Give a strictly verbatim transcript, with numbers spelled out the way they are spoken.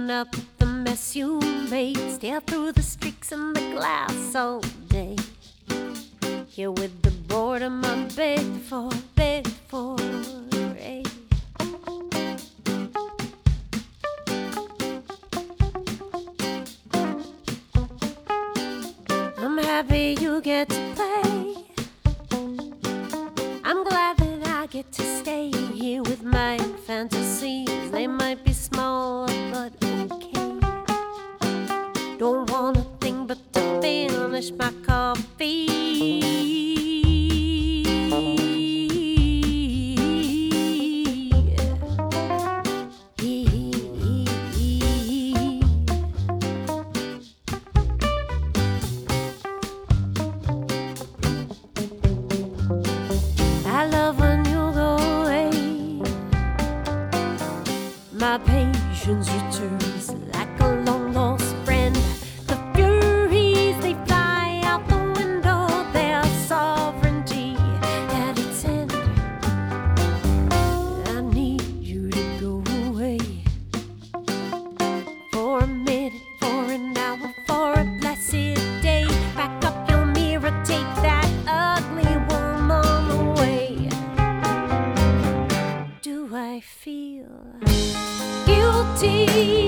clean up the mess you made. Stare through the streaks in the glass all day. Here with the boredom I begged for, begged for. Hey. I'm happy you get to play. I'm glad that I get to stay here with my fantasies. They might be small, but okay. Don't want a thing but to finish my coffee. I love when you go away. My patience returns like a long lost friend. The furies, they fly out the window, their sovereignty at its end. I need you to go away for a minute, for an hour, for a blessed day. Back up your mirror, take that ugly woman away. Do I feel guilty?